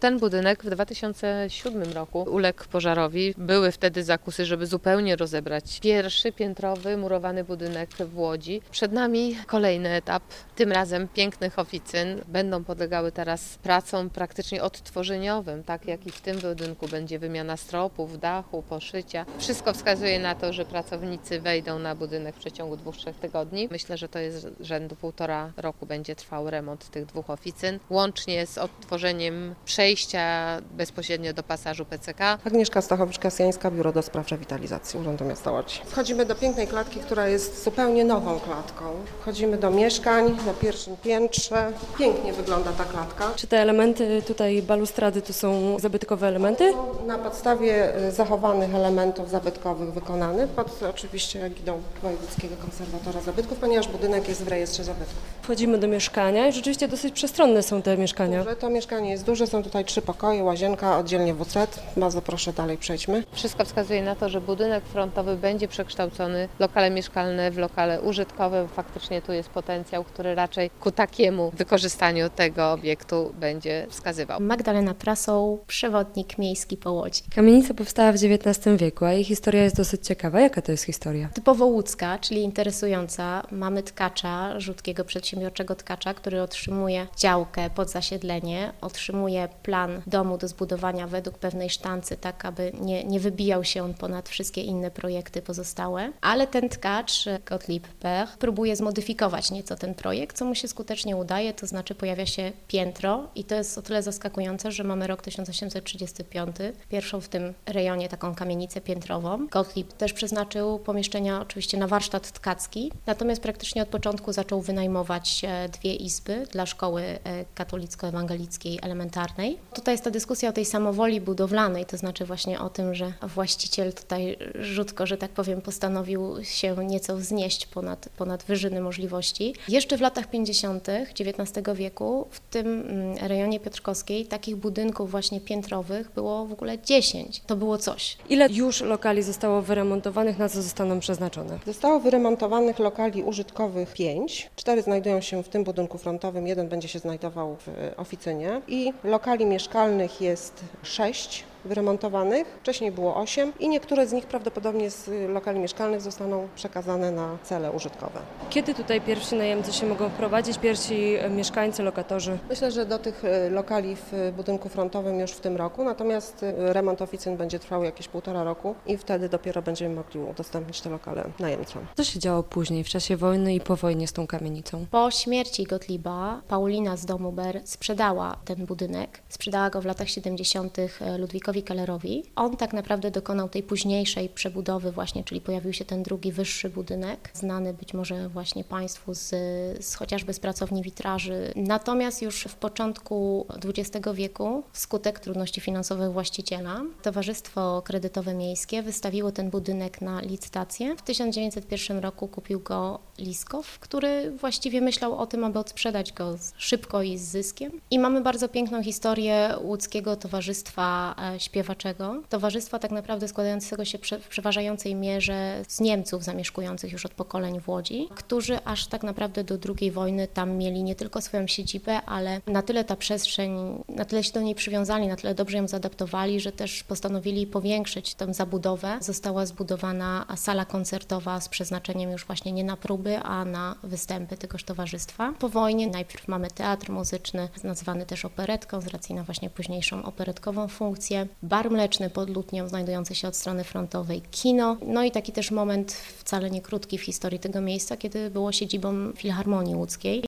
Ten budynek w 2007 roku uległ pożarowi. Były wtedy zakusy, żeby zupełnie rozebrać pierwszy piętrowy murowany budynek w Łodzi. Przed nami kolejny etap, tym razem pięknych oficyn. Będą podlegały teraz pracom praktycznie odtworzeniowym, tak jak i w tym budynku będzie wymiana stropów, dachu, poszycia. Wszystko wskazuje na to, że pracownicy wejdą na budynek w przeciągu 2-3 tygodni. Myślę, że to jest rzędu 1,5 roku będzie trwał remont tych 2 oficyn, łącznie z odtworzeniem przejścia bezpośrednio do pasażu PCK. Agnieszka Stachowicz-Kasjańska, Biuro do Spraw Rewitalizacji Urzędu Miasta Łodzi. Wchodzimy do pięknej klatki, która jest zupełnie nową klatką. Wchodzimy do mieszkań na pierwszym piętrze. Pięknie wygląda ta klatka. Czy te elementy tutaj, balustrady, to są zabytkowe elementy? Na podstawie zachowanych elementów zabytkowych wykonanych pod oczywiście egidą Wojewódzkiego Konserwatora Zabytków, ponieważ budynek jest w rejestrze zabytków. Wchodzimy do mieszkania i rzeczywiście dosyć przestronne są te mieszkania. To mieszkanie jest duże, są tutaj 3 pokoje, łazienka, oddzielnie WC. Bardzo proszę, dalej przejdźmy. Wszystko wskazuje na to, że budynek frontowy będzie przekształcony w lokale mieszkalne, w lokale użytkowe. Faktycznie tu jest potencjał, który raczej ku takiemu wykorzystaniu tego obiektu będzie wskazywał. Magdalena Prasą, przewodnik miejski po Łodzi. Kamienica powstała w XIX wieku, a jej historia jest dosyć ciekawa. Jaka to jest historia? Typowo łódzka, czyli interesująca. Mamy tkacza, rzutkiego przedsiębiorczego tkacza, który otrzymuje działkę pod zasiedlenie, otrzymuje plan domu do zbudowania według pewnej sztancy, tak aby nie wybijał się on ponad wszystkie inne projekty pozostałe. Ale ten tkacz, Gottlieb Bech, próbuje zmodyfikować nieco ten projekt, co mu się skutecznie udaje, to znaczy pojawia się piętro i to jest o tyle zaskakujące, że mamy rok 1835, pierwszą w tym rejonie taką kamienicę piętrową. Gottlieb też przeznaczył pomieszczenia oczywiście na warsztat tkacki, natomiast praktycznie od początku zaczął wynajmować 2 izby dla szkoły katolicko-ewangelickiej elementarnej. Tutaj jest ta dyskusja o tej samowoli budowlanej, to znaczy właśnie o tym, że właściciel tutaj rzutko, że tak powiem, postanowił się nieco wznieść ponad wyżyny możliwości. Jeszcze w latach 50. XIX wieku w tym rejonie piotrkowskiej takich budynków właśnie piętrowych było w ogóle 10. To było coś. Ile już lokali zostało wyremontowanych, na co zostaną przeznaczone? Zostało wyremontowanych lokali użytkowych 5. 4 znajdują się w tym budynku frontowym, 1 będzie się znajdował w oficynie i lokali mieszkalnych jest 6 wyremontowanych, wcześniej było 8 i niektóre z nich prawdopodobnie z lokali mieszkalnych zostaną przekazane na cele użytkowe. Kiedy tutaj pierwsi najemcy się mogą wprowadzić, pierwsi mieszkańcy, lokatorzy? Myślę, że do tych lokali w budynku frontowym już w tym roku, natomiast remont oficyn będzie trwał jakieś 1,5 roku i wtedy dopiero będziemy mogli udostępnić te lokale najemcom. Co się działo później, w czasie wojny i po wojnie z tą kamienicą? Po śmierci Gottlieba Paulina z domu Ber sprzedała ten budynek. Sprzedała go w latach 70. Ludwikowi Kellerowi. On tak naprawdę dokonał tej późniejszej przebudowy właśnie, czyli pojawił się ten drugi, wyższy budynek, znany być może właśnie Państwu chociażby z pracowni witraży. Natomiast już w początku XX wieku, wskutek trudności finansowych właściciela, Towarzystwo Kredytowe Miejskie wystawiło ten budynek na licytację. W 1901 roku kupił go Liskow, który właściwie myślał o tym, aby odsprzedać go szybko i z zyskiem. I mamy bardzo piękną historię łódzkiego towarzystwa śpiewaczego. Towarzystwa tak naprawdę składającego się w przeważającej mierze z Niemców zamieszkujących już od pokoleń w Łodzi, którzy aż tak naprawdę do II wojny tam mieli nie tylko swoją siedzibę, ale na tyle ta przestrzeń, na tyle się do niej przywiązali, na tyle dobrze ją zaadaptowali, że też postanowili powiększyć tę zabudowę. Została zbudowana sala koncertowa z przeznaczeniem już właśnie nie na próby, a na występy tegoż towarzystwa. Po wojnie najpierw mamy teatr muzyczny, nazwany też operetką, z racji na właśnie późniejszą operetkową funkcję. Bar mleczny pod Lutnią, znajdujący się od strony frontowej, kino. No i taki też moment wcale nie krótki w historii tego miejsca, kiedy było siedzibą Filharmonii Łódzkiej.